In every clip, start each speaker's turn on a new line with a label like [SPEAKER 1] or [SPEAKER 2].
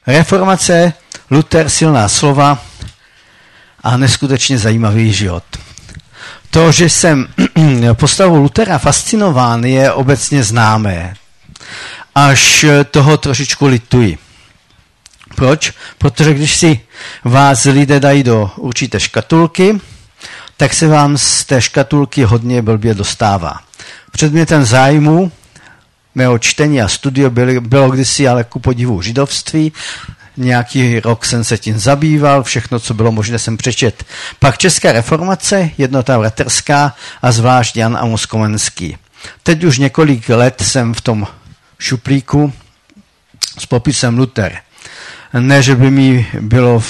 [SPEAKER 1] Reformace, Luther, silná slova a neskutečně zajímavý život. To, že jsem postavou Luthera fascinován, je obecně známé. Až toho trošičku lituji. Proč? Protože když si vás lidé dají do určité škatulky, tak se vám z té škatulky hodně blbě dostává. Předmětem zájmu mého čtení a studia bylo kdysi ale ku podivu židovství. Nějaký rok jsem se tím zabýval, všechno, co bylo možné, jsem přečet. Pak Česká reformace, Jednota bratrská a zvlášť Jan Amos Komenský. Teď už několik let jsem v tom šuplíku s popisem Luther. Ne, že by mi bylo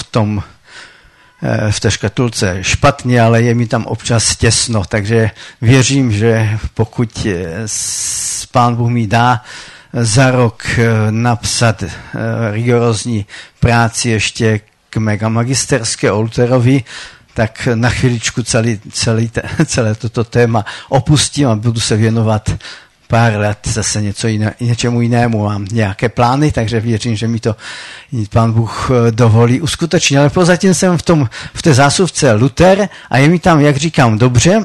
[SPEAKER 1] v té škatulce špatně, ale je mi tam občas těsno, takže věřím, že pokud Pán Bůh mi dá za rok napsat rigorózní práci ještě k mega magisterské o Lutherovi, tak na chviličku celé toto téma opustím a budu se věnovat pár let zase něčemu jinému. Mám nějaké plány, takže věřím, že mi to Pán Bůh dovolí uskutečnit. Ale prozatím jsem v té zásuvce Luther a je mi tam, jak říkám, dobře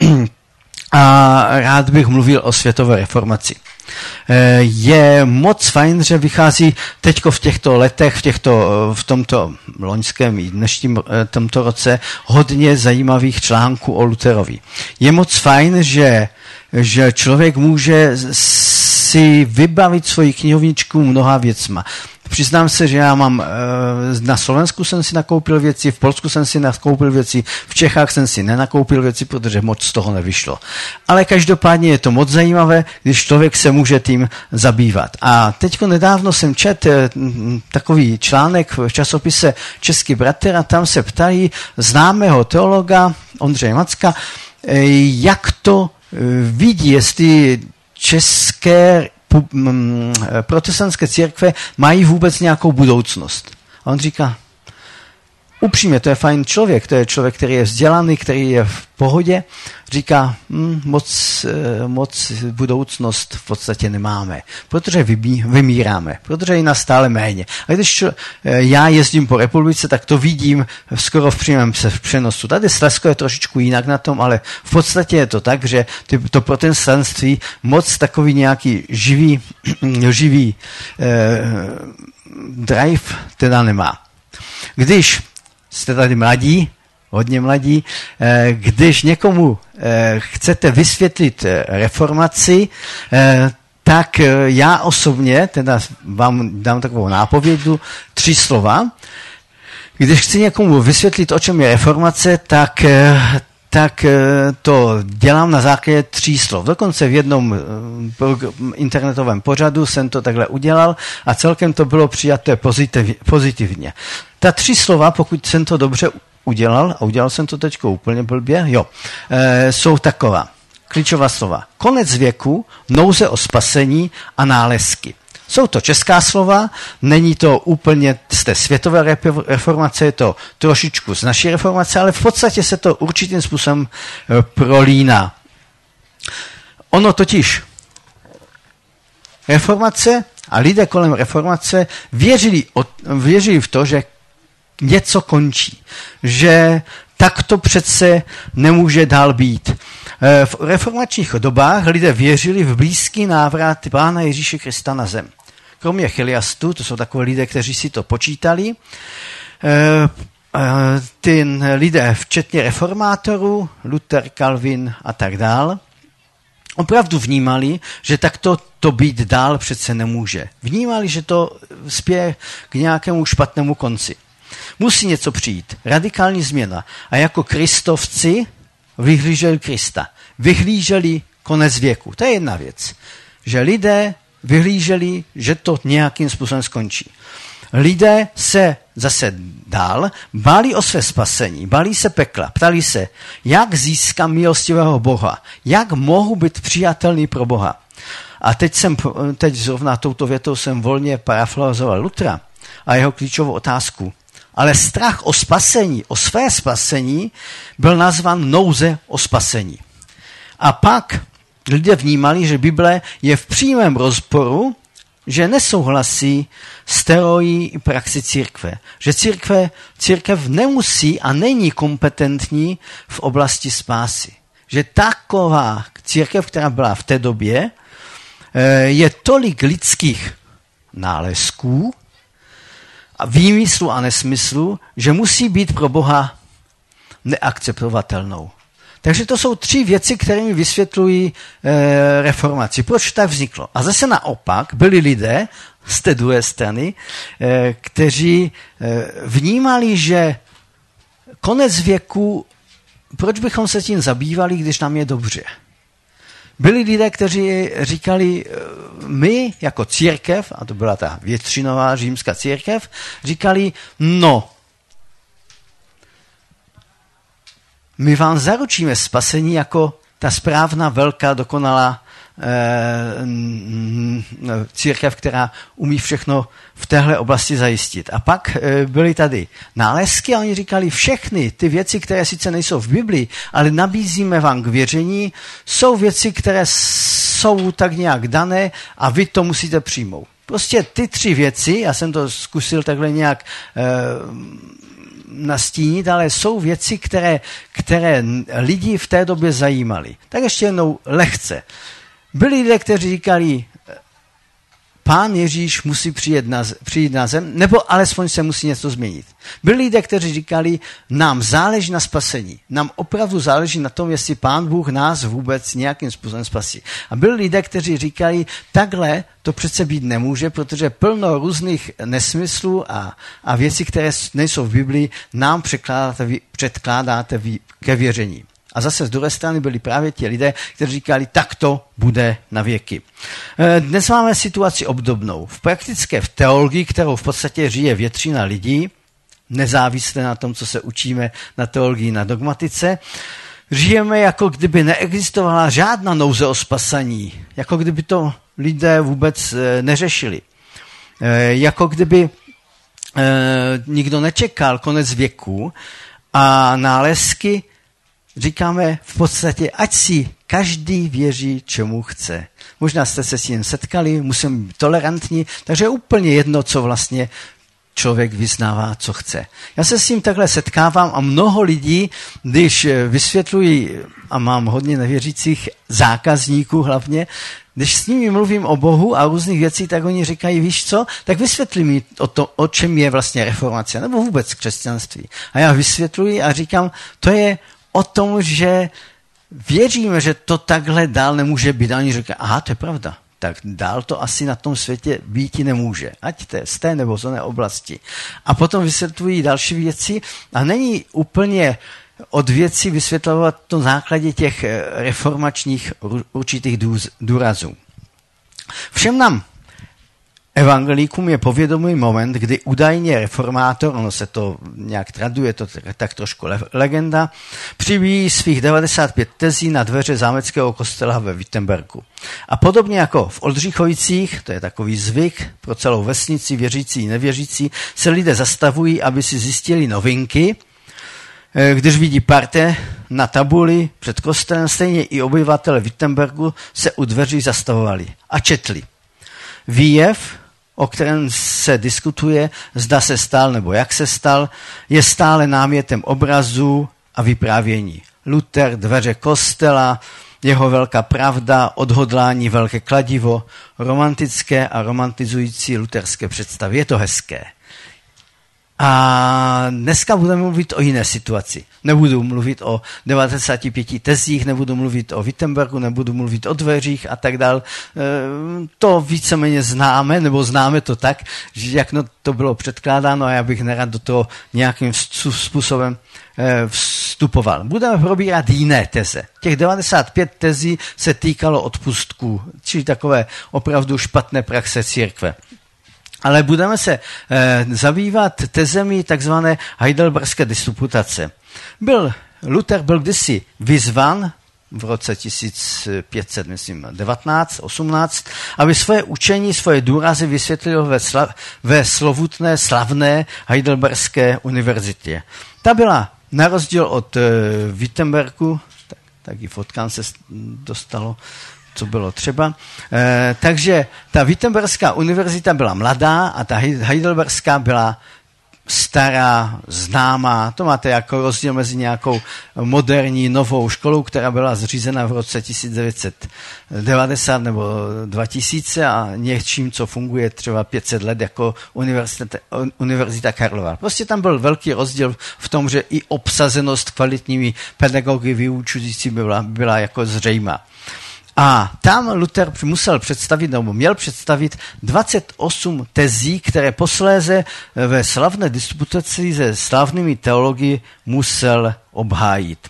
[SPEAKER 1] a rád bych mluvil o světové reformaci. Je moc fajn, že vychází teďko v těchto letech, v tomto loňském i dnešním tomto roce hodně zajímavých článků o Lutherovi. Je moc fajn, že člověk může si vybavit svoji knihovničku mnoha věcma. Přiznám se, že já mám, na Slovensku jsem si nakoupil věci, v Polsku jsem si nakoupil věci, v Čechách jsem si nenakoupil věci, protože moc z toho nevyšlo. Ale každopádně je to moc zajímavé, když člověk se může tím zabývat. A teďko nedávno jsem četl takový článek v časopise Český bratr a tam se ptají známého teologa Ondřeje Macka, jak to vidí, jestli české protestantské církve mají vůbec nějakou budoucnost. A on říká, upřímně, to je fajn člověk, to je člověk, který je vzdělaný, který je v pohodě, říká, moc budoucnost v podstatě nemáme, protože vymíráme, protože je nás stále méně. A když já jezdím po republice, tak to vidím skoro v přímém přenosu. Tady Slezsko je trošičku jinak na tom, ale v podstatě je to tak, že to protestantství moc takový nějaký živý drive teda nemá. Když jste tady mladí, hodně mladí, když někomu chcete vysvětlit reformaci, tak já osobně, teda vám dám takovou nápovědu, 3 slova. Když chci někomu vysvětlit, o čem je reformace, tak to dělám na základě 3 slov. Dokonce v jednom internetovém pořadu jsem to takhle udělal a celkem to bylo přijaté pozitivně. Ta 3 slova, pokud jsem to dobře udělal, a udělal jsem to teďko úplně blbě, jsou taková. Klíčová slova. Konec věku, nouze o spasení a nálezky. Jsou to česká slova, není to úplně z té světové reformace, je to trošičku z naší reformace, ale v podstatě se to určitým způsobem prolíná. Ono totiž reformace a lidé kolem reformace věřili v to, že něco končí, že tak to přece nemůže dál být. V reformačních dobách lidé věřili v blízký návrat Pána Ježíše Krista na zem. Kromě chiliastů, to jsou takové lidé, kteří si to počítali, ty lidé, včetně reformátorů, Luther, Calvin a tak dál, opravdu vnímali, že takto to být dál přece nemůže. Vnímali, že to spěje k nějakému špatnému konci. Musí něco přijít. Radikální změna. A jako kristovci vyhlíželi Krista. Vyhlíželi konec věku. To je jedna věc. Že lidé vyhlíželi, že to nějakým způsobem skončí. Lidé se zase dál báli o své spasení, báli se pekla, ptali se, jak získám milostivého Boha, jak mohu být přijatelný pro Boha. A teď zrovna touto větou jsem volně parafrazoval Luthera a jeho klíčovou otázku. Ale strach o spasení, o své spasení, byl nazvan nouze o spasení. A pak lidé vnímali, že Bible je v přímém rozporu že nesouhlasí s teorií i praxi církve. Že církev nemusí a není kompetentní v oblasti spásy. Že taková církev, která byla v té době, je tolik lidských nálezků a výmyslu a nesmyslu, že musí být pro Boha neakceptovatelnou. Takže to jsou 3 věci, které mi vysvětlují reformaci. Proč tak vzniklo? A zase naopak byli lidé z té druhé strany, kteří vnímali, že konec věku, proč bychom se tím zabývali, když nám je dobře? Byli lidé, kteří říkali, my jako církev, a to byla ta většinová římská církev, říkali, no, my vám zaručíme spasení jako ta správná, velká, dokonalá církev, která umí všechno v téhle oblasti zajistit. A pak byly tady nálezky a oni říkali, všechny ty věci, které sice nejsou v Biblii, ale nabízíme vám k věření, jsou věci, které jsou tak nějak dané a vy to musíte přijmout. Prostě ty 3 věci, já jsem to zkusil takhle nějak nastínit, ale jsou věci, které lidi v té době zajímaly. Tak ještě jednou lehce. Byli lidé, kteří říkali, Pán Ježíš musí přijít na zem, nebo alespoň se musí něco změnit. Byli lidé, kteří říkali, nám záleží na spasení. Nám opravdu záleží na tom, jestli Pán Bůh nás vůbec nějakým způsobem spasí. A byli lidé, kteří říkali, takhle to přece být nemůže, protože plno různých nesmyslů a věcí, které nejsou v Biblii, nám předkládáte ke věření. A zase z druhé strany byli právě ti lidé, kteří říkali, tak to bude na věky. Dnes máme situaci obdobnou. V teologii, kterou v podstatě žije většina lidí, nezávisle na tom, co se učíme na teologii, na dogmatice, žijeme, jako kdyby neexistovala žádná nouze o spasení. Jako kdyby to lidé vůbec neřešili. Jako kdyby nikdo nečekal konec věku a nálezky říkáme v podstatě, ať si každý věří, čemu chce. Možná jste se s tím setkali, musíme být tolerantní, takže je úplně jedno, co vlastně člověk vyznává, co chce. Já se s tím takhle setkávám a mnoho lidí, když vysvětluji, a mám hodně nevěřících zákazníků hlavně, když s nimi mluvím o Bohu a různých věcí, tak oni říkají, víš co, tak vysvětli mi o čem je vlastně reformace, nebo vůbec křesťanství. A já vysvětluji a říkám, to je o tom, že věříme, že to takhle dál nemůže být. A oni říkají, aha, to je pravda. Tak dál to asi na tom světě býti nemůže. Ať z té nebo z oné oblasti. A potom vysvětlují další věci a není úplně od věcí vysvětlovat to na základě těch reformačních určitých důrazů. Všem nám evangelíkům je povědomý moment, kdy údajně reformátor, ono se to nějak traduje, to tak trošku legenda, přivíjí svých 95 tezí na dveře zámeckého kostela ve Wittenbergu. A podobně jako v Oldřichovicích, to je takový zvyk pro celou vesnici, věřící i nevěřící, se lidé zastavují, aby si zjistili novinky, když vidí parte na tabuli před kostelem, stejně i obyvatele Wittenbergu se u dveří zastavovali a četli. Výjev, o kterém se diskutuje, zda se stal nebo jak se stal, je stále námětem obrazů a vyprávění. Luther, dveře kostela, jeho velká pravda, odhodlání, velké kladivo, romantické a romantizující luterské představy. Je to hezké. A dneska budeme mluvit o jiné situaci. Nebudu mluvit o 95 tezích, nebudu mluvit o Wittenbergu, nebudu mluvit o dveřích a tak dál. To víceméně známe, nebo známe to tak, že jak to bylo předkládáno a já bych nerad do toho nějakým způsobem vstupoval. Budeme probírat jiné teze. Těch 95 tezí se týkalo odpustků, čili takové opravdu špatné praxe církve. Ale budeme se zabývat tezemi takzvané heidelberské disputace. Luther byl kdysi vyzvan v roce 1519-18, aby svoje učení, svoje důrazy vysvětlil ve slovutné, slavné Heidelberské univerzitě. Ta byla na rozdíl od Wittenbergu, tak i fotkám se dostalo, co bylo třeba. Takže ta Wittenberská univerzita byla mladá a ta Heidelberská byla stará, známá. To máte jako rozdíl mezi nějakou moderní, novou školou, která byla zřízena v roce 1990 nebo 2000 a něčím, co funguje třeba 500 let jako Univerzita Karlova. Prostě tam byl velký rozdíl v tom, že i obsazenost kvalitními pedagogy vyučujícími byla jako zřejmá. A tam Luther musel představit, nebo měl představit 28 tezí, které posléze ve slavné disputaci se slavnými teology musel obhájit.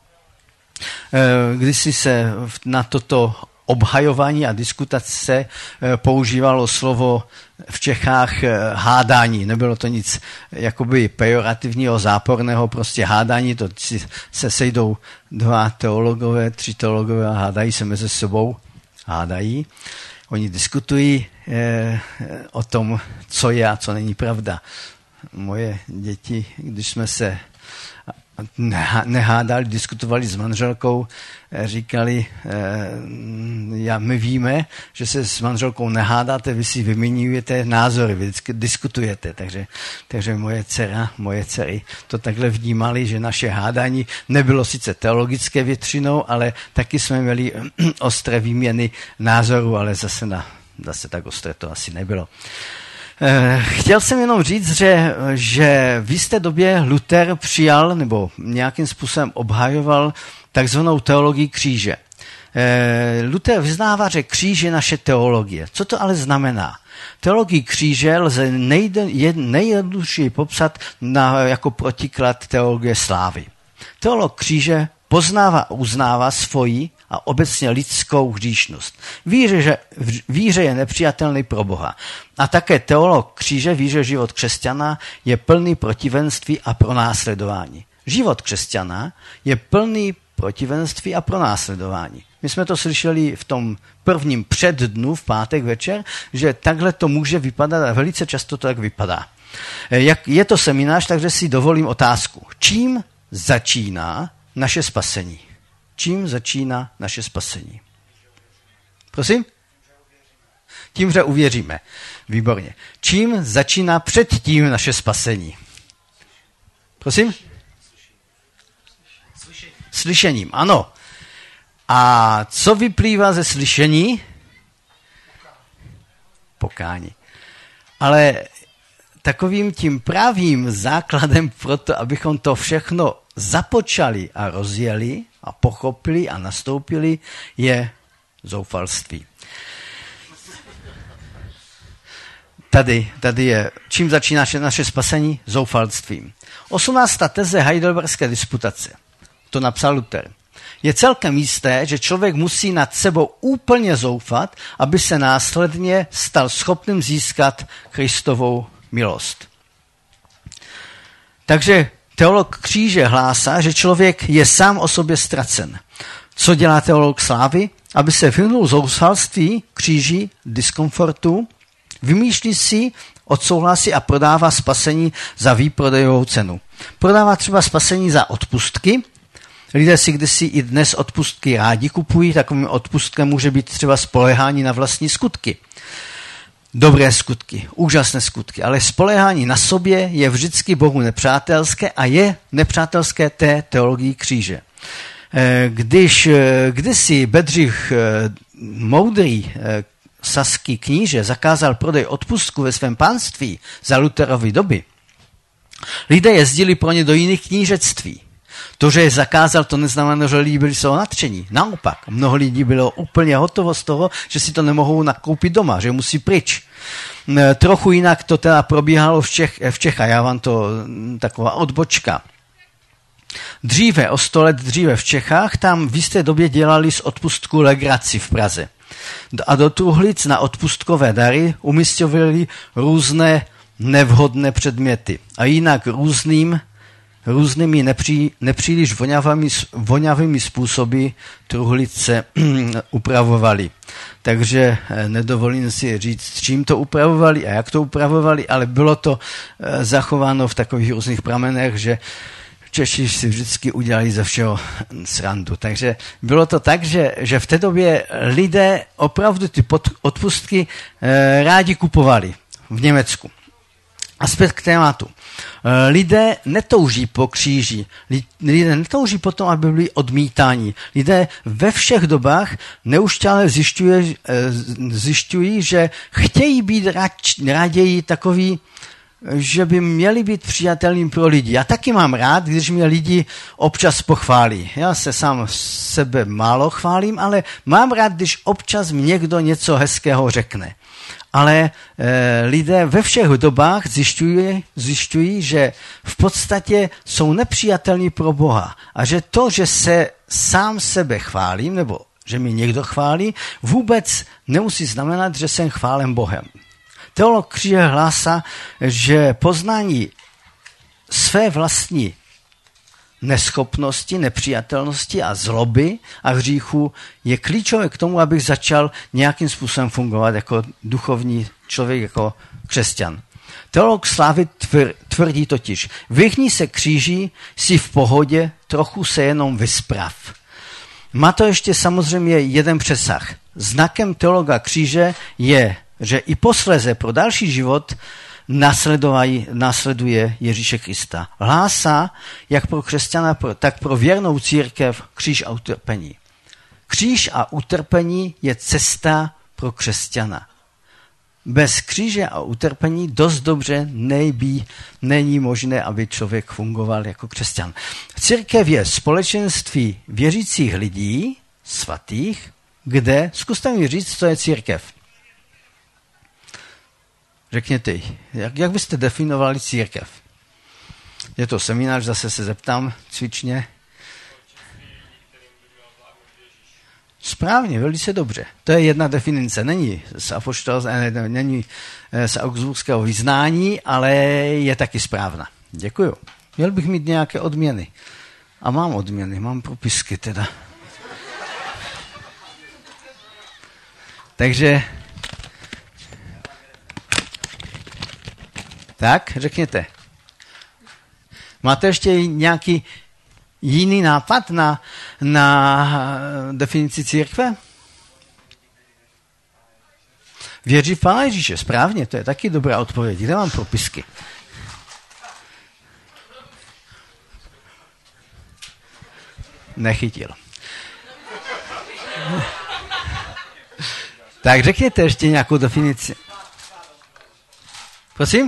[SPEAKER 1] Kdysi se na toto obhajování a diskutace používalo slovo v Čechách hádání. Nebylo to nic jakoby pejorativního, záporného, prostě hádání. To se sejdou 2 teologové, 3 teologové a hádají se mezi sebou. Hádají. Oni diskutují o tom, co je a co není pravda. Moje děti, když jsme se nehádali, diskutovali s manželkou, říkali, my víme, že se s manželkou nehádáte, vy si vyměňujete názory, vy diskutujete, takže moje dcery to takhle vnímali, že naše hádání nebylo sice teologické většinou, ale taky jsme měli ostré výměny názorů, ale zase tak ostré to asi nebylo. Chtěl jsem jenom říct, že v jisté době Luther přijal nebo nějakým způsobem obhajoval takzvanou teologii kříže. Luther vyznává, že kříž je naše teologie. Co to ale znamená? Teologii kříže lze nejjednodušeji popsat jako protiklad teologie slávy. Teolog kříže poznává a uznává svoji a obecně lidskou hříšnost. Víře je nepřijatelný pro Boha. A také teolog kříže ví, že život křesťana je plný protivenství a pronásledování. Život křesťana je plný protivenství a pronásledování. My jsme to slyšeli v tom prvním předdnu v pátek večer, že takhle to může vypadat a velice často to tak vypadá. Je to seminář, takže si dovolím otázku. Čím začíná naše spasení? Čím začíná naše spasení? Prosím? Tím, že uvěříme. Výborně. Čím začíná předtím naše spasení? Prosím? Slyšením, ano. A co vyplývá ze slyšení? Pokání. Ale takovým tím pravým základem pro to, abychom to všechno započali a rozjeli a pochopili a nastoupili, je zoufalství. Tady je, čím začíná naše spasení? Zoufalstvím. 18. teze Heidelberské disputace. To napsal Luther. Je celkem jisté, že člověk musí nad sebou úplně zoufat, aby se následně stal schopným získat Kristovou milost. Takže teolog kříže hlásá, že člověk je sám o sobě ztracen. Co dělá teolog slávy? Aby se vyhnul zoufalství, kříži, diskomfortu, vymýšlí si, odsouhlasí a prodává spasení za výprodejovou cenu. Prodává třeba spasení za odpustky. Lidé si kdysi i dnes odpustky rádi kupují, takovým odpustkem může být třeba spoléhání na vlastní skutky. Dobré skutky, úžasné skutky, ale spoléhání na sobě je vždycky Bohu nepřátelské a je nepřátelské té teologii kříže. Když kdysi Bedřich moudrý saský kníže zakázal prodej odpustku ve svém panství za Lutherovy doby, lidé jezdili pro ně do jiných knížectví. To, že je zakázal, to neznamená, že lidi byli z toho nadšení. Naopak, mnoho lidí bylo úplně hotovo z toho, že si to nemohou nakoupit doma, že musí pryč. Trochu jinak to teda probíhalo v Čechách. Já vám to taková odbočka. Dříve, o 100 let dříve v Čechách, tam v jisté době dělali z odpustku legraci v Praze. A do truhlic na odpustkové dary umisťovali různé nevhodné předměty. A jinak různými nepříliš vonavými způsoby truhlice upravovali. Takže nedovolím si říct, čím to upravovali a jak to upravovali, ale bylo to zachováno v takových různých pramenech, že Češi si vždycky udělali ze všeho srandu. Takže bylo to tak, že v té době lidé opravdu ty odpustky rádi kupovali v Německu. A zpět k tématu. Lidé netouží po kříži, lidé netouží po tom, aby byli odmítáni. Lidé ve všech dobách neustále zjišťují, že chtějí být raději takový, že by měli být přijatelným pro lidi. Já taky mám rád, když mě lidi občas pochválí. Já se sám sebe málo chválím, ale mám rád, když občas mi někdo něco hezkého řekne. Ale lidé ve všech dobách zjišťují, že v podstatě jsou nepřijatelní pro Boha. A že to, že se sám sebe chválím, nebo že mi někdo chválí, vůbec nemusí znamenat, že jsem chválen Bohem. Teolog kříže hlásá, že poznání své vlastní neschopnosti, nepřijatelnosti a zloby a hříchu je klíčové k tomu, abych začal nějakým způsobem fungovat jako duchovní člověk, jako křesťan. Teolog slávy tvrdí totiž, vyhni se kříži, jsi v pohodě, trochu se jenom vysprav. Má to ještě samozřejmě jeden přesah. Znakem teologa kříže je, že i posléze pro další život následuje Ježíše Krista. Hlásá jak pro křesťana, tak pro věrnou církev kříž a utrpení. Kříž a utrpení je cesta pro křesťana. Bez kříže a utrpení dost dobře není možné, aby člověk fungoval jako křesťan. Církev je společenství věřících lidí, svatých, kde, zkuste mi říct, co je církev. Řekněte, jak byste definovali církev? Je to seminář, zase se zeptám cvičně. Správně, velice dobře. To je jedna definice. Není z augsburského vyznání, ale je taky správná. Děkuju. Měl bych mít nějaké odměny. A mám odměny, mám propisky teda. Takže tak, řekněte. Máte ještě nějaký jiný nápad na definici církve? Věří v Pána Ježíše, správně, to je taky dobrá odpověď. Kde mám propisky? Nechytil. Tak řekněte ještě nějakou definici. Prosím?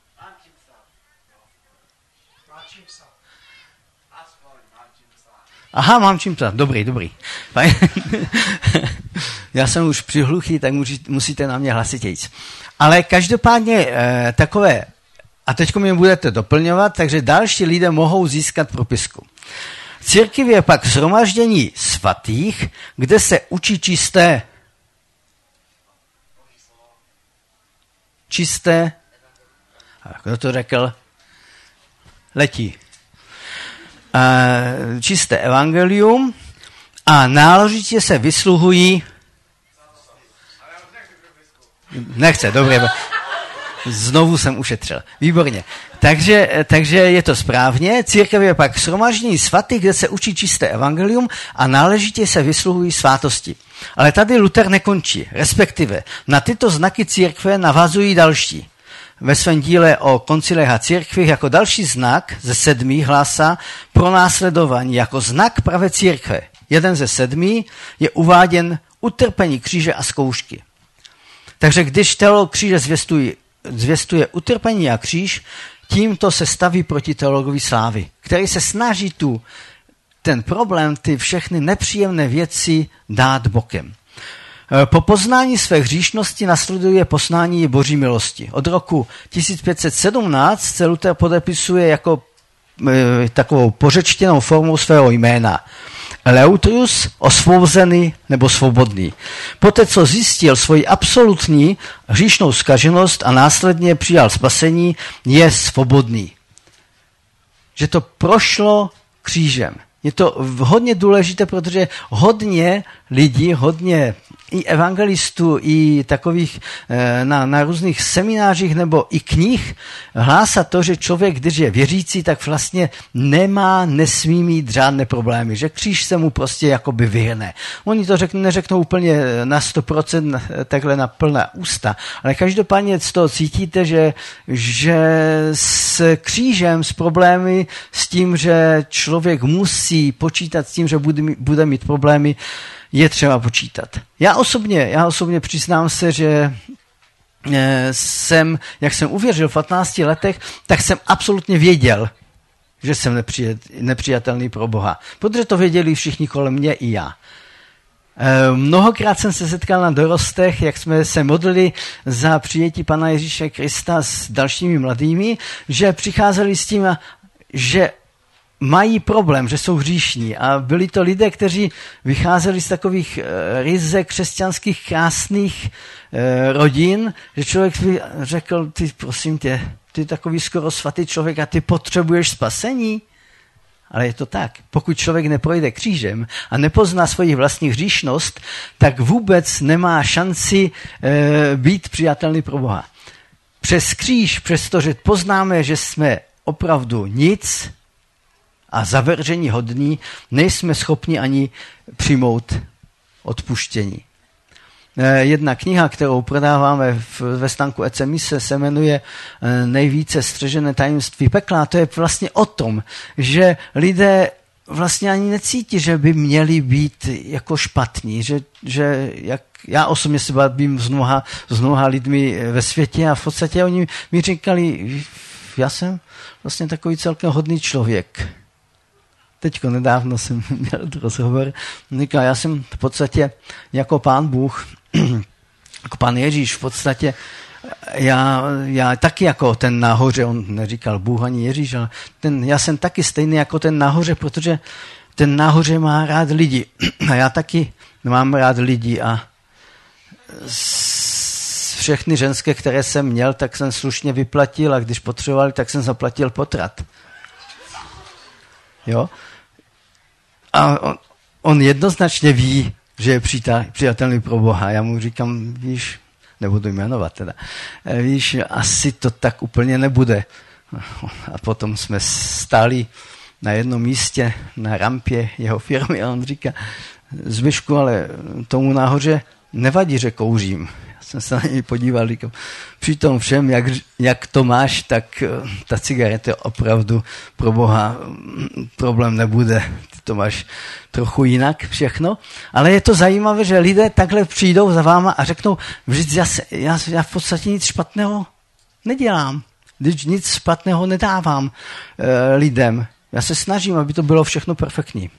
[SPEAKER 1] Aha, mám čím psát. Dobrý. Já jsem už přihluchý, tak musíte na mě hlasitějc. Ale každopádně takové, a teď mě budete doplňovat, takže další lidé mohou získat propisku. Církev je pak shromaždění svatých, kde se učí čisté, kdo to řekl? Letí. Čisté evangelium a náležitě se vysluhují. Nechce, dobře. Znovu jsem ušetřil. Výborně. Takže je to správně. Církev je pak shromaždění svatých, kde se učí čisté evangelium a náležitě se vysluhují svátosti. Ale tady Luther nekončí, respektive na tyto znaky církve navazují další. Ve svém díle o koncilech a církvích jako další znak ze 7 hlásá pronásledování jako znak pravé církve. Jeden ze 7 je uváděn utrpení kříže a zkoušky. Takže když teolog kříže zvěstuje utrpení a kříž, tímto se staví proti teologovi slávy, který se snaží ten problém, ty všechny nepříjemné věci dát bokem. Po poznání své hříšnosti nasleduje poznání Boží milosti. Od roku 1517 se Luther podepisuje jako takovou pořečtěnou formou svého jména. Eleutrius, osvobozený nebo svobodný. Poté, co zjistil svoji absolutní hříšnou zkaženost a následně přijal spasení, je svobodný. Že to prošlo křížem. Je to hodně důležité, protože hodně lidí, hodně i evangelistů, i takových na různých seminářích nebo i knih hlásá to, že člověk, když je věřící, tak vlastně nesmí mít žádné problémy, že kříž se mu prostě jakoby vyhne. Oni to neřeknou úplně na 100% takhle na plná ústa, ale každopádně z toho cítíte, že s křížem, s problémy, s tím, že člověk musí počítat s tím, že bude mít problémy, je třeba počítat. Já osobně přiznám se, že jak jsem uvěřil v 15 letech, tak jsem absolutně věděl, že jsem nepřijatelný pro Boha. Protože to věděli všichni kolem mě i já. Mnohokrát jsem se setkal na dorostech, jak jsme se modlili za přijetí Pana Ježíše Krista s dalšími mladými, že přicházeli s tím, že mají problém, že jsou hříšní. A byli to lidé, kteří vycházeli z takových ryze křesťanských krásných rodin, že člověk by řekl, ty prosím tě, ty takový skoro svatý člověk a ty potřebuješ spasení. Ale je to tak. Pokud člověk neprojde křížem a nepozná svoji vlastní hříšnost, tak vůbec nemá šanci být přijatelný pro Boha. Přes kříž, přestože poznáme, že jsme opravdu nic a zavržení hodní, nejsme schopni ani přijmout odpuštění. Jedna kniha, kterou prodáváme ve stánku Ecemise, se jmenuje Nejvíce střežené tajemství pekla. To je vlastně o tom, že lidé vlastně ani necítí, že by měli být jako špatní, že jak já osobně se bavím s mnoha lidmi ve světě a v podstatě oni mi říkali, já jsem vlastně takový celkem hodný člověk. Teďko nedávno jsem měl rozhovor, říkal, já jsem v podstatě jako Pán Bůh, jako Pán Ježíš v podstatě, já taky jako ten nahoře, on neříkal Bůh ani Ježíš, ale já jsem taky stejný jako ten nahoře, protože ten nahoře má rád lidi a já taky mám rád lidi a všechny ženské, které jsem měl, tak jsem slušně vyplatil a když potřebovali, tak jsem zaplatil potrat. Jo? A on jednoznačně ví, že je přijatelný pro Boha. Já mu říkám, víš, nebudu jmenovat teda, víš, asi to tak úplně nebude. A potom jsme stáli na jednom místě, na rampě jeho firmy a on říká, Zbyšku, ale tomu nahoře nevadí, že kouřím. Jsem se na něj podíval, říkám, při tom všem, jak to máš, tak ta cigareta opravdu pro Boha problém nebude. Ty to máš trochu jinak všechno. Ale je to zajímavé, že lidé takhle přijdou za váma a řeknou, já v podstatě nic špatného nedělám. Když nic špatného nedávám lidem. Já se snažím, aby to bylo všechno perfektní.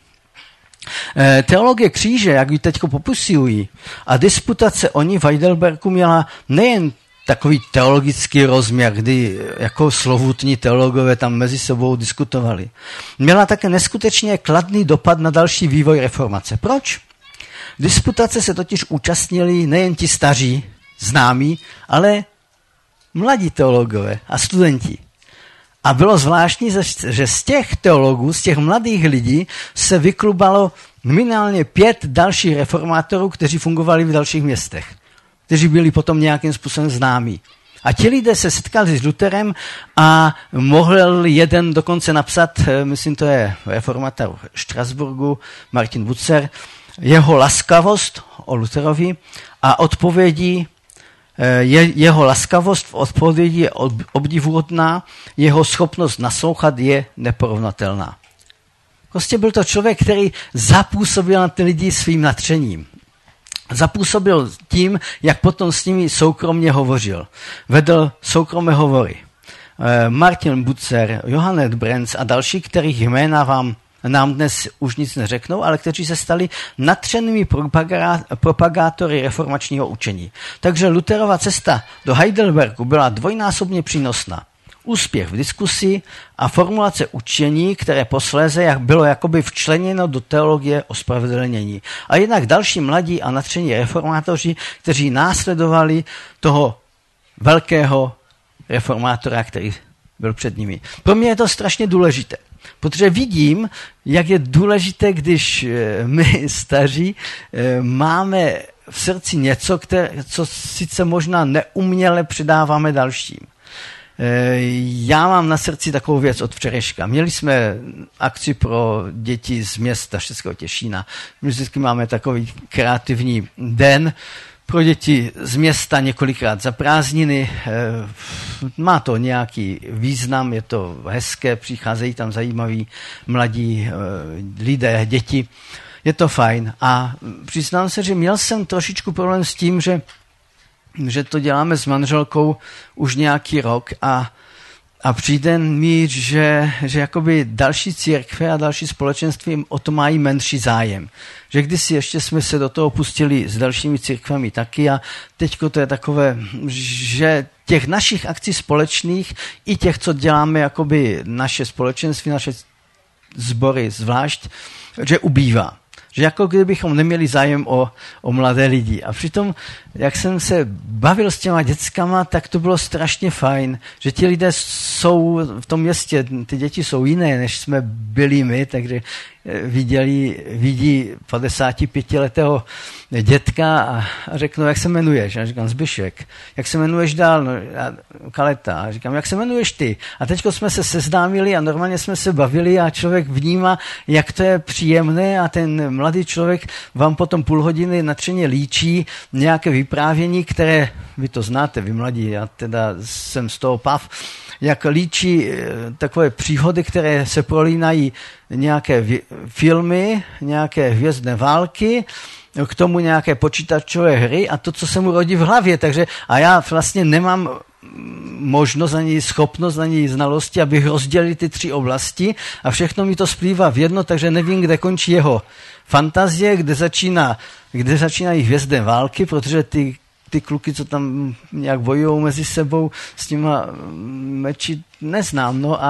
[SPEAKER 1] Teologie kříže, jak ji teď popisují, a disputace o ní v Heidelbergu měla nejen takový teologický rozměr, kdy jako slovutní teologové tam mezi sebou diskutovali. Měla také neskutečně kladný dopad na další vývoj reformace. Proč? Disputace se totiž účastnili nejen ti staří, známí, ale mladí teologové a studenti. A bylo zvláštní, že z těch teologů, z těch mladých lidí se vyklubalo minimálně 5 dalších reformátorů, kteří fungovali v dalších městech, kteří byli potom nějakým způsobem známí. A ti lidé se setkali s Lutherem a mohl jeden dokonce napsat, myslím, to je reformátor v Štrasburgu, Martin Bucer, jeho laskavost o Lutherovi a odpovědi. Jeho laskavost v odpovědi je obdivuhodná, jeho schopnost naslouchat je neporovnatelná. Prostě byl to člověk, který zapůsobil na ty lidi svým nadšením. Zapůsobil tím, jak potom s nimi soukromně hovořil. Vedl soukromé hovory. Martin Bucer, Johannes Brenz a další, kterých jména nám dnes už nic neřeknou, ale kteří se stali nadšenými propagátory reformačního učení. Takže Lutherova cesta do Heidelbergu byla dvojnásobně přínosná. Úspěch v diskusi a formulace učení, které posléze bylo jakoby včleněno do teologie ospravedlnění. A jednak další mladí a nadšení reformátoři, kteří následovali toho velkého reformátora, který byl před nimi. Pro mě je to strašně důležité. Protože vidím, jak je důležité, když my staří máme v srdci něco, co sice možná neuměle předáváme dalším. Já mám na srdci takovou věc od včerejška. Měli jsme akci pro děti z města Českého Těšína. My vždycky máme takový kreativní den pro děti z města několikrát za prázdniny. Má to nějaký význam, je to hezké, přicházejí tam zajímaví mladí lidé, děti. Je to fajn. A přiznám se, že měl jsem trošičku problém s tím, že to děláme s manželkou už nějaký rok a přijde mi, že jakoby další církve a další společenství o to mají menší zájem. Že kdysi ještě jsme se do toho pustili s dalšími církvemi taky a teďko to je takové, že těch našich akcí společných i těch, co děláme jakoby naše společenství, naše sbory zvlášť, že ubývá. Že jako kdybychom neměli zájem o mladé lidi. A přitom, jak jsem se bavil s těma dětskama, tak to bylo strašně fajn, že ti lidé jsou v tom městě, ty děti jsou jiné, než jsme byli my, takže vidí 55letého dětka a řeknou, jak se jmenuješ? A říkám, Zbyšek. Jak se jmenuješ dál? No, Kaleta. A říkám, jak se jmenuješ ty? A teďko jsme se seznámili a normálně jsme se bavili a člověk vnímá, jak to je příjemné a ten mladý člověk vám potom půl hodiny natřeně líčí nějaké vyprávění, které, vy to znáte, vy mladí, já teda jsem z toho pav, jak líčí takové příhody, které se prolínají nějaké filmy, nějaké hvězdné války, k tomu nějaké počítačové hry a to, co se mu rodí v hlavě. Takže, a já vlastně nemám možnost ani schopnost, ani znalosti, abych rozdělil ty 3 oblasti a všechno mi to splývá v jedno, takže nevím, kde končí jeho fantazie, kde začínají hvězdné války, protože ty kluky, co tam nějak bojujou mezi sebou, s těma meči neznám, no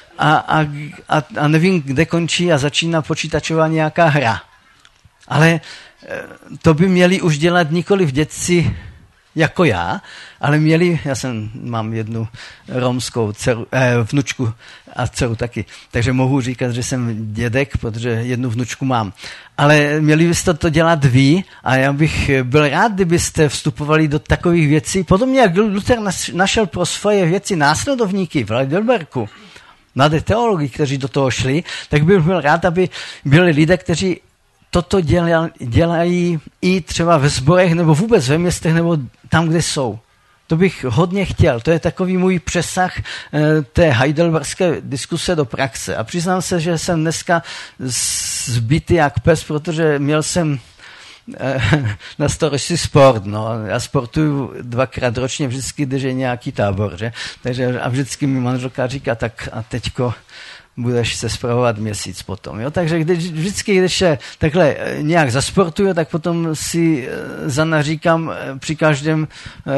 [SPEAKER 1] a nevím, kde končí a začíná počítačová nějaká hra. Ale to by měli už dělat nikoli v dětci jako já, ale mám jednu romskou vnučku a dceru taky, takže mohu říkat, že jsem dědek, protože jednu vnučku mám. Ale měli byste to dělat vy a já bych byl rád, kdybyste vstupovali do takových věcí. Podobně jak Luther našel pro svoje věci následovníky v Heidelbergu, mladé teologi, kteří do toho šli, tak bych byl rád, aby byli lidé, kteří toto dělají i třeba ve sborech nebo vůbec ve městech nebo tam, kde jsou. To bych hodně chtěl. To je takový můj přesah té heidelberské diskuse do praxe. A přiznám se, že jsem dneska zbytý jak pes, protože měl jsem na starosti sport. No. Já sportuju 2krát ročně vždycky, když je nějaký tábor. Že? Takže, a vždycky mi manželka říká, tak a teďko budeš se spravovat měsíc potom. Jo? Takže vždycky, když se takhle nějak zasportuju, tak potom si zanaříkám při každém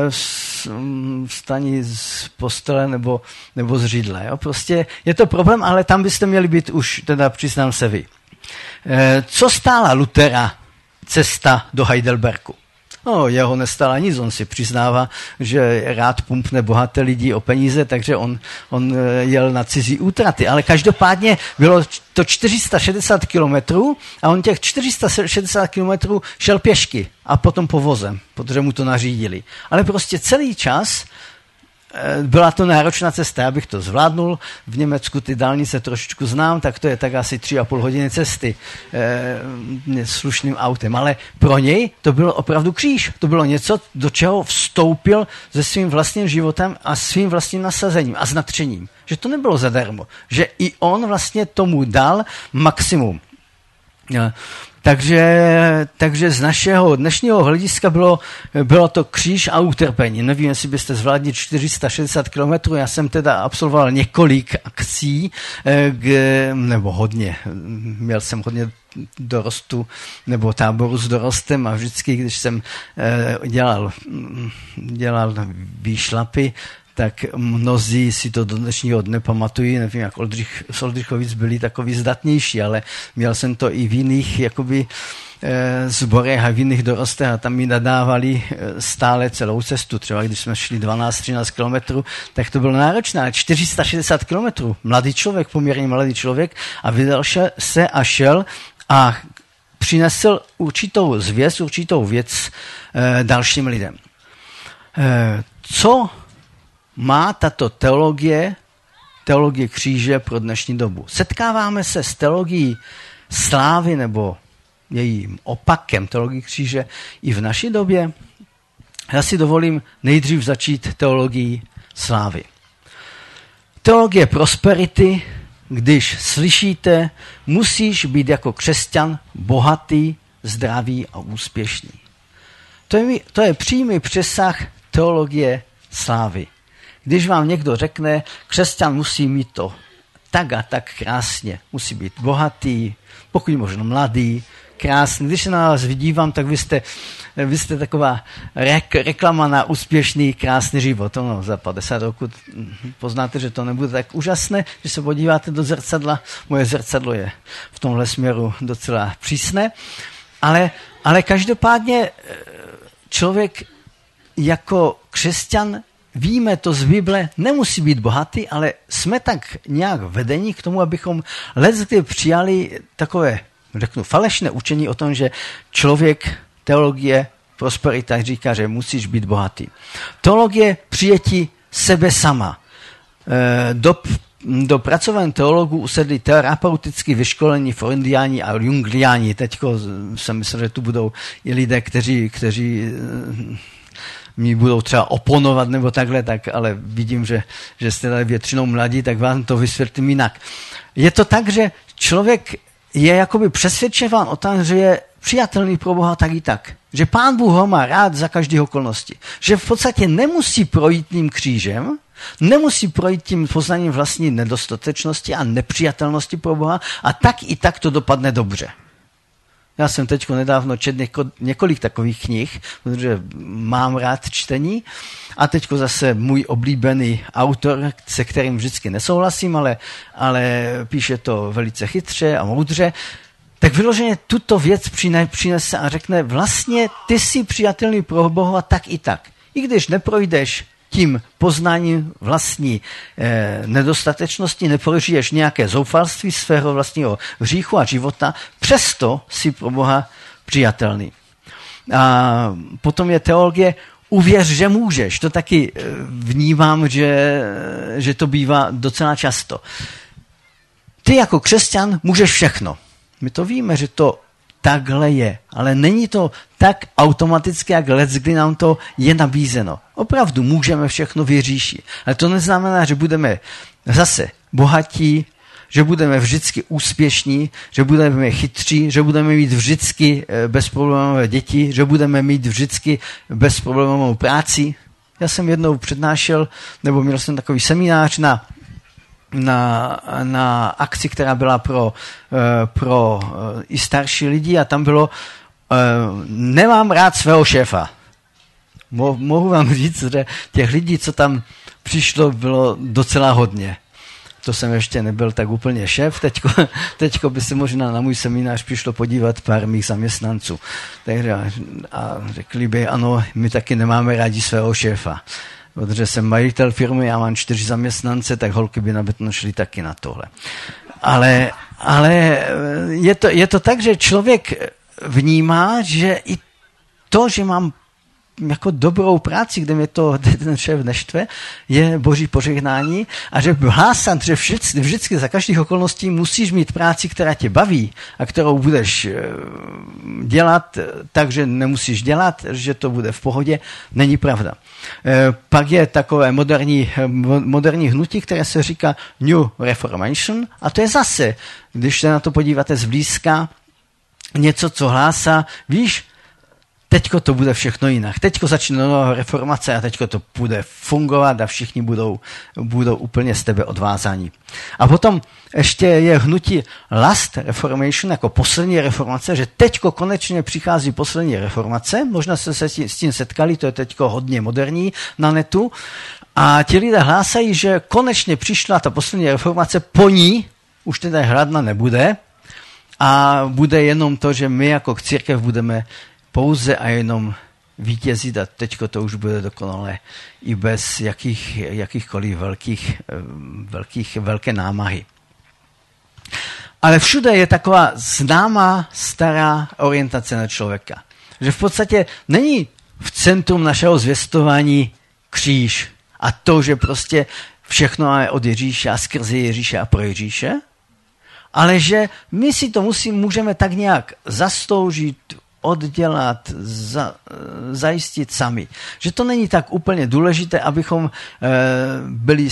[SPEAKER 1] vstaní z postele nebo z židle. Jo? Prostě je to problém, ale tam byste měli být už, teda přiznám se vy. Co stála Luthera cesta do Heidelbergu? No, jeho nestála nic, on si přiznává, že rád pumpne bohaté lidi o peníze, takže on jel na cizí útraty. Ale každopádně bylo to 460 kilometrů a on těch 460 kilometrů šel pěšky a potom povozem, protože mu to nařídili. Ale prostě celý čas byla to náročná cesta, já bych to zvládnul. V Německu ty dálnice trošičku znám, tak to je tak asi 3,5 hodiny cesty slušným autem. Ale pro něj to bylo opravdu kříž. To bylo něco, do čeho vstoupil se svým vlastním životem a svým vlastním nasazením a s nadšením. Že to nebylo zadarmo. Že i on vlastně tomu dal maximum. Takže z našeho dnešního hlediska bylo to kříž a utrpení. Nevím, jestli byste zvládli 460 kilometrů. Já jsem teda absolvoval několik akcí, nebo hodně. Měl jsem hodně dorostu nebo táboru s dorostem a vždycky, když jsem dělal výšlapy, tak mnozí si to do dnešního dne pamatují, nevím, jak z Oldřichovic byli takový zdatnější, ale měl jsem to i v jiných jakoby zborech a v jiných dorostech a tam mi nadávali stále celou cestu. Třeba když jsme šli 12-13 kilometrů, tak to bylo náročné. 460 kilometrů. Mladý člověk, poměrně mladý člověk a vydal se a šel a přinesl určitou zvěst, určitou věc dalším lidem. Co má tato teologie kříže pro dnešní dobu? Setkáváme se s teologií slávy nebo jejím opakem teologie kříže i v naší době? Já si dovolím nejdřív začít teologií slávy. Teologie prosperity, když slyšíte, musíš být jako křesťan bohatý, zdravý a úspěšný. To je přímý přesah teologie slávy. Když vám někdo řekne, křesťan musí mít to tak a tak krásně, musí být bohatý, pokud možno mladý, krásný. Když se na vás vidívám, tak vy jste taková reklama na úspěšný, krásný život. No, za 50 roku poznáte, že to nebude tak úžasné, když se podíváte do zrcadla. Moje zrcadlo je v tomhle směru docela přísné, ale každopádně člověk jako křesťan, víme to z Bible, nemusí být bohatý, ale jsme tak nějak vedení k tomu, abychom leckdy přijali takové, řeknu, falešné učení o tom, že člověk, teologie, prosperita říká, že musíš být bohatý. Teologie přijetí sebe sama. Do pracování teologů usedli terapeuticky vyškolení freudiáni a jungliáni. Teďko jsem myslel, že tu budou i lidé, kteří mi budou třeba oponovat nebo takhle, ale vidím, že jste tady většinou mladí, tak vám to vysvětlím jinak. Je to tak, že člověk je jakoby přesvědčován o tom, že je přijatelný pro Boha tak i tak. Že Pán Bůh ho má rád za každé okolnosti. Že v podstatě nemusí projít tím křížem, nemusí projít tím poznaním vlastní nedostatečnosti a nepřijatelnosti pro Boha a tak i tak to dopadne dobře. Já jsem teď nedávno četl několik takových knih, protože mám rád čtení a teď zase můj oblíbený autor, se kterým vždycky nesouhlasím, ale píše to velice chytře a moudře, tak vyloženě tuto věc přinese a řekne, vlastně ty jsi přijatelný pro Boha tak i tak. I když neprojdeš tím poznáním vlastní nedostatečnosti, neprožiješ nějaké zoufalství svého vlastního hříchu a života, přesto si pro Boha přijatelný. A potom je teologie uvěř, že můžeš. To taky vnímám, že to bývá docela často. Ty jako křesťan můžeš všechno. My to víme, že to takhle je, ale není to tak automaticky, jak leckdy nám to je nabízeno. Opravdu můžeme všechno v Ježíši, ale to neznamená, že budeme zase bohatí, že budeme vždycky úspěšní, že budeme chytří, že budeme mít vždycky bezproblémové děti, že budeme mít vždycky bezproblémovou práci. Já jsem jednou přednášel, nebo měl jsem takový seminář na akci, která byla pro i starší lidi a tam bylo nemám rád svého šéfa. Mohu vám říct, že těch lidí, co tam přišlo, bylo docela hodně. To jsem ještě nebyl tak úplně šéf, teďko by se možná na můj seminář přišlo podívat pár mých zaměstnanců. Takže a řekli by, ano, my taky nemáme rádi svého šéfa. Protože jsem majitel firmy, já mám 4 zaměstnance, tak holky by nabitno šly taky na tohle. Ale je to tak, že člověk vnímá, že i to, že mám jako dobrou práci, kde mě to ten šéf neštve, je boží požehnání a že hlásám, že vždycky za každých okolností musíš mít práci, která tě baví a kterou budeš dělat, takže nemusíš dělat, že to bude v pohodě, není pravda. Pak je takové moderní hnutí, které se říká New Reformation a to je zase, když se na to podíváte zblízka, něco, co hlásá, víš, teďko to bude všechno jinak. Teďko začne nová reformace a teďko to bude fungovat a všichni budou úplně z tebe odvázaní. A potom ještě je hnutí Last Reformation jako poslední reformace, že teďko konečně přichází poslední reformace. Možná se s tím setkali, to je teďko hodně moderní na netu. A ti lidé hlásají, že konečně přišla ta poslední reformace, po ní už teda hladna nebude, a bude jenom to, že my jako církev budeme pouze a jenom vítězit a teďko to už bude dokonale i bez jakýchkoliv velké námahy. Ale všude je taková známá stará orientace na člověka. Že v podstatě není v centrum našeho zvěstování kříž a to, že prostě všechno je od Ježíše a skrze Ježíše a pro Ježíše, ale že my si to můžeme tak nějak zasloužit, oddělat, zajistit sami. Že to není tak úplně důležité, abychom byli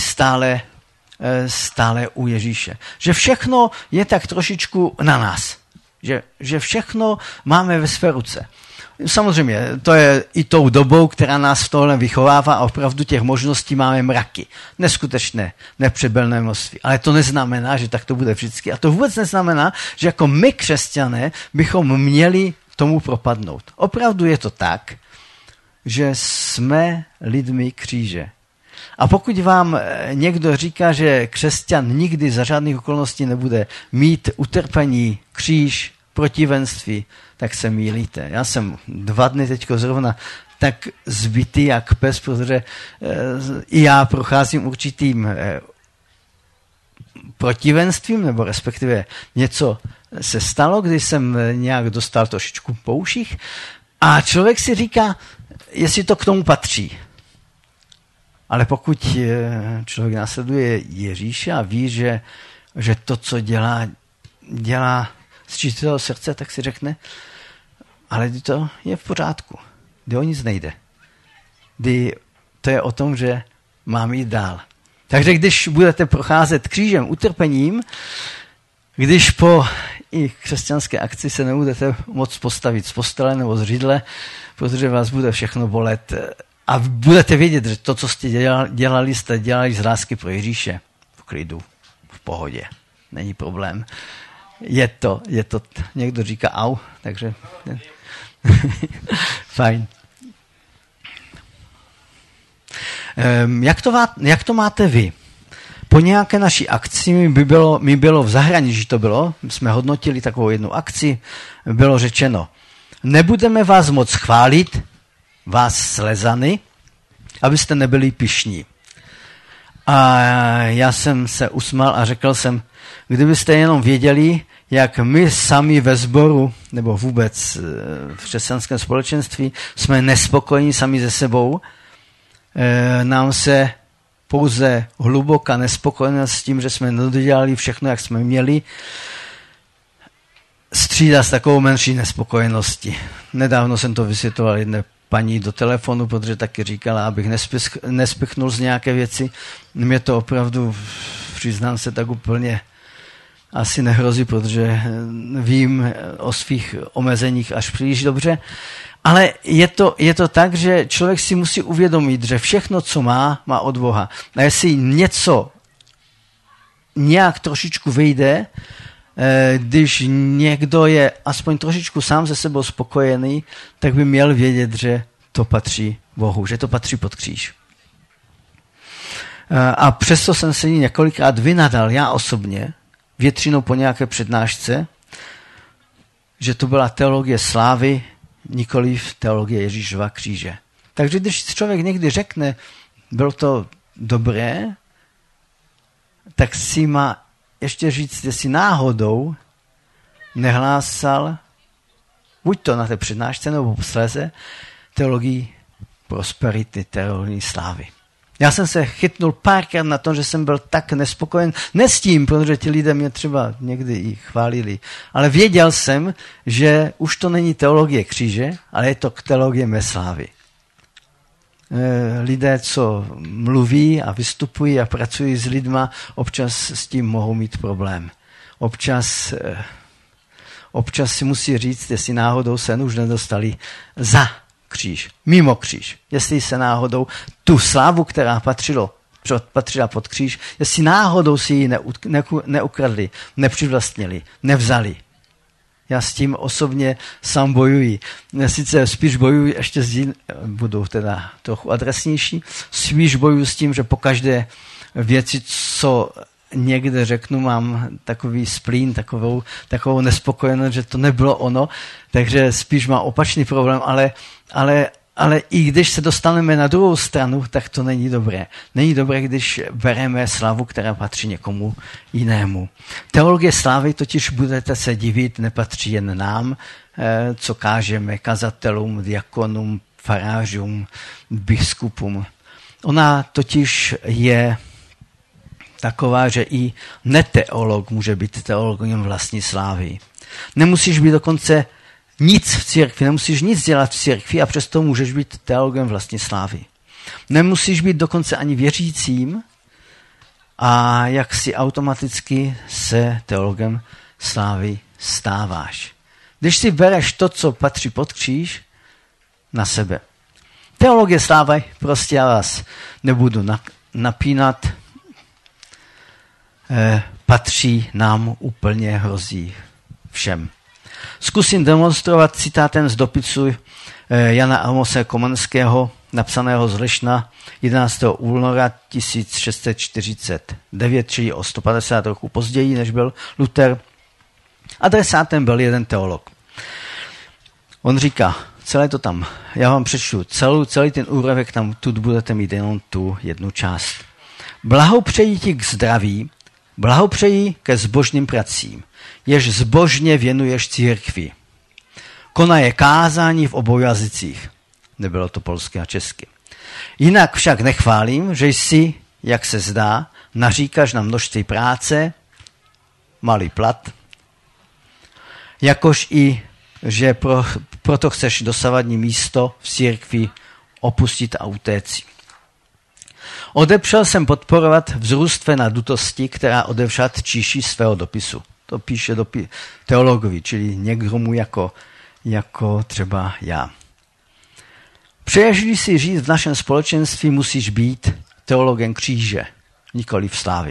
[SPEAKER 1] stále u Ježíše. Že všechno je tak trošičku na nás. Že všechno máme ve své ruce. Samozřejmě, to je i tou dobou, která nás v tohle vychovává a opravdu těch možností máme mraky. Neskutečné, nepřeberné množství. Ale to neznamená, že tak to bude vždycky. A to vůbec neznamená, že jako my, křesťané, bychom měli tomu propadnout. Opravdu je to tak, že jsme lidmi kříže. A pokud vám někdo říká, že křesťan nikdy za žádných okolností nebude mít utrpení, kříž, protivenství, tak se mýlíte. Já jsem 2 dny teďko zrovna tak zbytý jak pes, protože i já procházím určitým protivenstvím, nebo respektive něco se stalo, když jsem nějak dostal trošičku po uších a člověk si říká, jestli to k tomu patří. Ale pokud člověk následuje Ježíše a ví, že to, co dělá z čistého srdce, tak si řekne, ale to je v pořádku. Kdy o nic nejde. Kdy to je o tom, že mám jít dál. Takže když budete procházet křížem, utrpením, když po i křesťanské akci se nebudete moct postavit z postele nebo z židle, protože vás bude všechno bolet a budete vědět, že to, co jste dělali, jste dělali z lásky pro Ježíše. V klidu, v pohodě. Není problém. Je to, někdo říká au, takže fajn. Jak to máte vy? Po nějaké naší akci mi bylo v zahraničí jsme hodnotili takovou jednu akci, bylo řečeno, nebudeme vás moc chválit, vás slezany, abyste nebyli pyšní. A já jsem se usmál a řekl jsem, kdybyste jenom věděli, jak my sami ve sboru, nebo vůbec v křesťanském společenství, jsme nespokojení sami se sebou, nám se pouze hluboká nespokojenost s tím, že jsme nedodělali všechno, jak jsme měli, střídá s takovou menší nespokojeností. Nedávno jsem to vysvětloval jedné paní do telefonu, protože taky říkala, abych nespěchnul z nějaké věci. Mě to opravdu, přiznám se, tak úplně asi nehrozí, protože vím o svých omezeních až příliš dobře. Ale je to tak, že člověk si musí uvědomit, že všechno, co má od Boha. A jestli něco nějak trošičku vyjde, když někdo je aspoň trošičku sám ze sebou spokojený, tak by měl vědět, že to patří Bohu, že to patří pod kříž. A přesto jsem se jí několikrát vynadal, já osobně, většinou po nějaké přednášce, že to byla teologie slávy, nikoliv teologie Ježíšova kříže. Takže když člověk někdy řekne, bylo to dobré, tak si má ještě říct, jestli náhodou nehlásal, buď to na té přednášce, nebo posléze, teologii prosperity, teologii slávy. Já jsem se chytnul párkrát na to, že jsem byl tak nespokojen. Ne s tím, protože ti lidé mě třeba někdy i chválili, ale věděl jsem, že už to není teologie kříže, ale je to teologie mé slávy. Lidé, co mluví a vystupují a pracují s lidma, občas s tím mohou mít problém. Občas si musí říct, jestli náhodou se už nedostali za kříž, mimo kříž. Jestli se náhodou tu slávu, která patřila pod kříž, jestli náhodou si ji neukradli, nepřivlastnili, nevzali. Já s tím osobně sám bojuji. Sice spíš bojuji, ještě budu teda trochu adresnější, spíš bojuji s tím, že po každé věci, co někde řeknu, mám takový splín, takovou nespokojenost, že to nebylo ono, takže spíš má opačný problém, ale i když se dostaneme na druhou stranu, tak to není dobré. Není dobré, když bereme slavu, která patří někomu jinému. Teologie slávy totiž, budete se divit, nepatří jen nám, co kážeme kazatelům, diakonům, farářům, biskupům. Ona totiž je taková, že i neteolog může být teologem vlastní slávy. Nemusíš být dokonce nic v církvi, nemusíš nic dělat v církvi a přesto můžeš být teologem vlastní slávy. Nemusíš být dokonce ani věřícím a jak si automaticky se teologem slávy stáváš. Když si bereš to, co patří pod kříž, na sebe. Teologie slávy, prostě já vás nebudu napínat, patří nám úplně, hrozí všem. Zkusím demonstrovat citátem z dopisu Jana Amose Komenského, napsaného z Lešna 11. února 1649, čili o 150 roků později, než byl Luther. Adresátem byl jeden teolog. On říká, celé to tam, já vám přečtu, celý ten úryvek tam, tu budete mít jenom tu jednu část. Blahopřeji ti k zdraví, blahopřeji ke zbožným pracím, jež zbožně věnuješ církvi. Konaje kázání v obou jazycích. Nebylo to polsky a česky. Jinak však nechválím, že jsi, jak se zdá, naříkáš na množství práce, malý plat, jakož i, že proto chceš dosavadní místo v církvi opustit a utéci. Odepřel jsem podporovat vzrůst tvé nadutosti, která odevšat číši svého dopisu. To píše teologovi, čili někdomu jako třeba já. Přeješ-li si žít v našem společenství, musíš být teologem kříže, nikoli v slávy.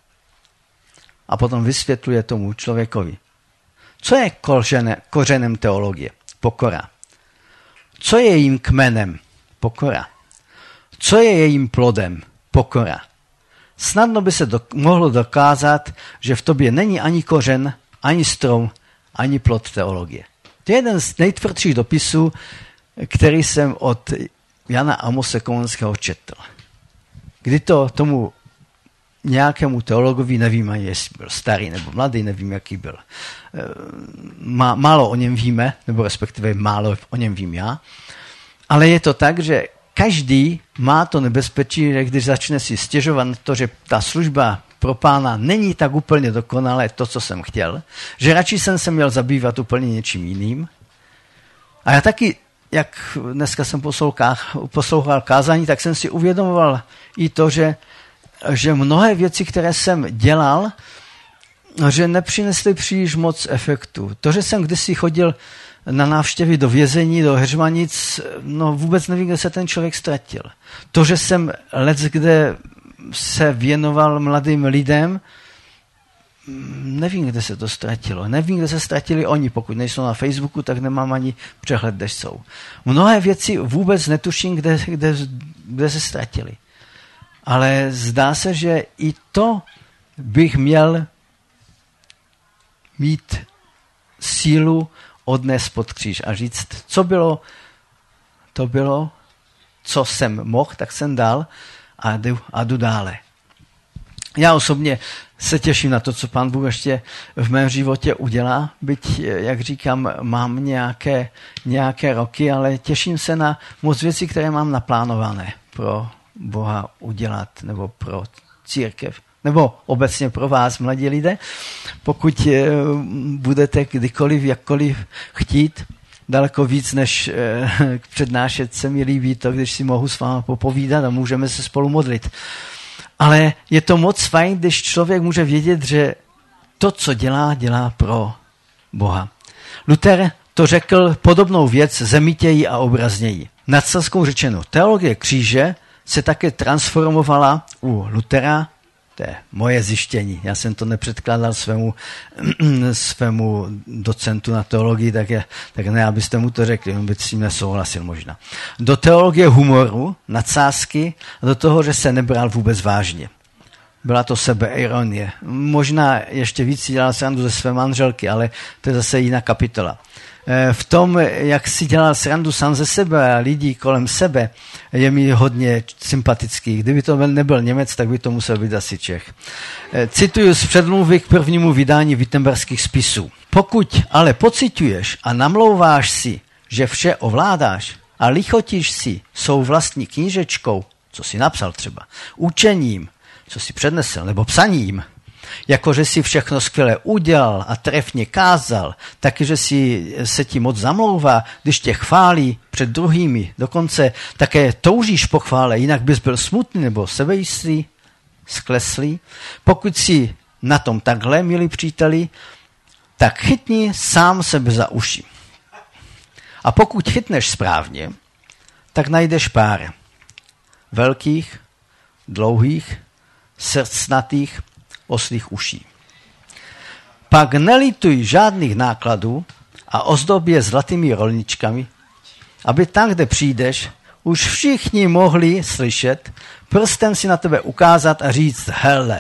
[SPEAKER 1] A potom vysvětluje tomu člověkovi. Co je kořenem teologie? Pokora. Co je jejím kmenem? Pokora. Co je jejím plodem? Pokora. Snadno by se mohlo dokázat, že v tobě není ani kořen, ani strom, ani plod teologie. To je jeden z nejtvrdších dopisů, který jsem od Jana Amose Komenského četl. Kdy to tomu nějakému teologovi, nevím ani jestli byl starý nebo mladý, nevím jaký byl. Málo o něm víme, nebo respektive málo o něm vím já, ale je to tak, že každý má to nebezpečí, že když začne si stěžovat na to, že ta služba pro Pána není tak úplně dokonalé to, co jsem chtěl, že radši jsem se měl zabývat úplně něčím jiným. A já taky, jak dneska jsem poslouchal kázání, tak jsem si uvědomoval i to, že mnohé věci, které jsem dělal, že nepřinesly příliš moc efektu. To, že jsem kdysi chodil na návštěvy do vězení, do Heřmanic, no vůbec nevím, kde se ten člověk ztratil. To, že jsem kde se věnoval mladým lidem, nevím, kde se to ztratilo. Nevím, kde se ztratili oni. Pokud nejsou na Facebooku, tak nemám ani přehled, kde jsou. Mnohé věci vůbec netuším, kde se ztratili. Ale zdá se, že i to bych měl mít sílu odnést pod kříž a říct, co bylo, to bylo, co jsem mohl, tak jsem dal a jdu dále. Já osobně se těším na to, co Pán Bůh ještě v mém životě udělá, byť, jak říkám, mám nějaké roky, ale těším se na moc věcí, které mám naplánované pro Boha udělat, nebo pro církev, nebo obecně pro vás, mladí lidé. Pokud budete kdykoliv, jakkoliv chtít, daleko víc než přednášet, se mi líbí to, když si mohu s vámi popovídat a můžeme se spolu modlit. Ale je to moc fajn, když člověk může vědět, že to, co dělá pro Boha. Luther to řekl podobnou věc zemitěji a obrazněji. Nadsázkou řečeno, teologie kříže se také transformovala u Luthera, to je moje zjištění, já jsem to nepředkládal svému docentu na teologii, tak ne, abyste mu to řekli, on by s tím nesouhlasil možná. Do teologie humoru, nadsázky a do toho, že se nebral vůbec vážně. Byla to sebeironie. Možná ještě víc si dělal srandu ze své manželky, ale to je zase jiná kapitola. V tom, jak si dělal srandu sám ze sebe a lidí kolem sebe, je mi hodně sympatický. Kdyby to nebyl Němec, tak by to musel být asi Čech. Cituju z předmluvy k prvnímu vydání Wittenberských spisů. Pokud ale pociťuješ a namlouváš si, že vše ovládáš a lichotíš si svou vlastní knížečkou, co si napsal třeba, učením, co si přednesl, nebo psaním, jakože si všechno skvěle udělal a trefně kázal, taky, že si se ti moc zamlouvá, když tě chválí před druhými, dokonce také toužíš po chvále, jinak bys byl smutný nebo sebejistý, skleslý. Pokud si na tom takhle, milí příteli, tak chytni sám sebe za uši. A pokud chytneš správně, tak najdeš pár velkých, dlouhých, srdcnatých, oslých uší. Pak nelituj žádných nákladů a ozdob je zlatými rolničkami, aby tam, kde přijdeš, už všichni mohli slyšet, prstem si na tebe ukázat a říct, hele,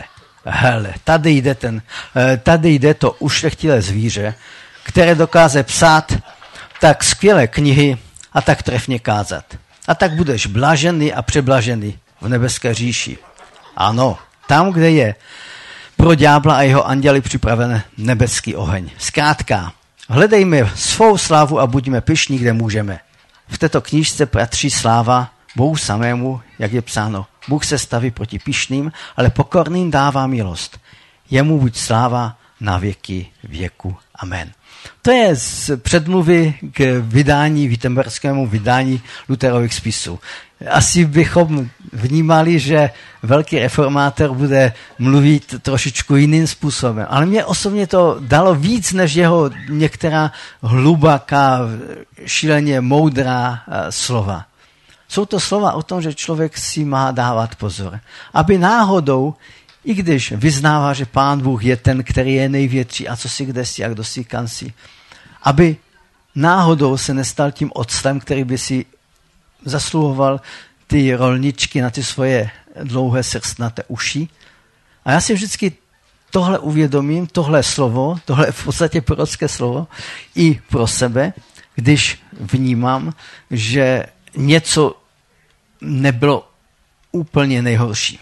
[SPEAKER 1] tady jde to ušlechtilé zvíře, které dokáže psát tak skvělé knihy a tak trefně kázat. A tak budeš blažený a přeblažený v nebeské říši. Ano, tam, kde je pro ďábla a jeho anděli připraven nebeský oheň. Zkrátka, hledejme svou slávu a buďme pyšní, kde můžeme. V této knížce patří sláva Bohu samému, jak je psáno. Bůh se staví proti pyšným, ale pokorným dává milost. Jemu buď sláva na věky věku. Amen. To je z předmluvy k vydání, wittenberskému vydání Lutherových spisů. Asi bychom vnímali, že velký reformátor bude mluvit trošičku jiným způsobem. Ale mě osobně to dalo víc, než jeho některá hluboká, šíleně moudrá slova. Jsou to slova o tom, že člověk si má dávat pozor. Aby náhodou, i když vyznává, že Pán Bůh je ten, který je největší a co si kde si a kdo si kam si, aby náhodou se nestal tím octem, který by si zasluhoval ty rolničky na ty svoje dlouhé srstnaté uši. A já si vždycky tohle uvědomím, tohle slovo, tohle v podstatě prorocké slovo i pro sebe, když vnímám, že něco nebylo úplně nejhorší.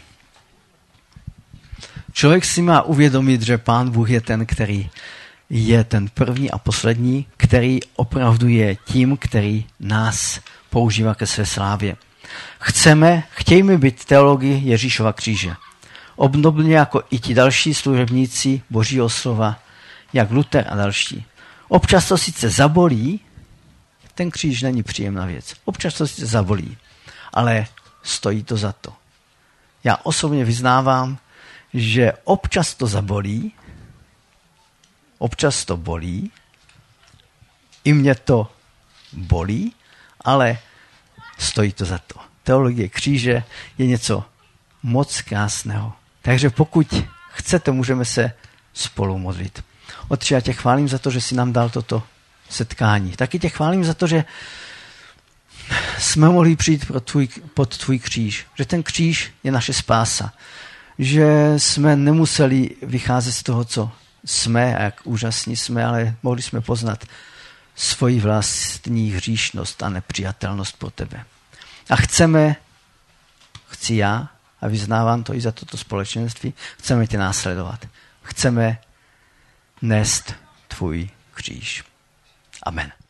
[SPEAKER 1] Člověk si má uvědomit, že Pán Bůh je ten, který je ten první a poslední, který opravdu je tím, který nás používá ke své slávě. Chtějme být teologi Ježíšova kříže. Obdobně jako i ti další služebníci Božího slova, jak Luther a další. Občas to sice zabolí, ten kříž není příjemná věc. Občas to sice zabolí, ale stojí to za to. Já osobně vyznávám, že občas to zabolí, občas to bolí, i mě to bolí, ale stojí to za to. Teologie kříže je něco moc krásného. Takže pokud chcete, můžeme se spolu modlit. Otče, já tě chválím za to, že jsi nám dal toto setkání. Taky tě chválím za to, že jsme mohli přijít pod tvůj kříž. Že ten kříž je naše spása. Že jsme nemuseli vycházet z toho, co jsme a jak úžasní jsme, ale mohli jsme poznat svoji vlastní hříšnost a nepřijatelnost pro tebe. A chci já, a vyznávám to i za toto společenství, chceme tě následovat. Chceme nést tvůj kříž. Amen.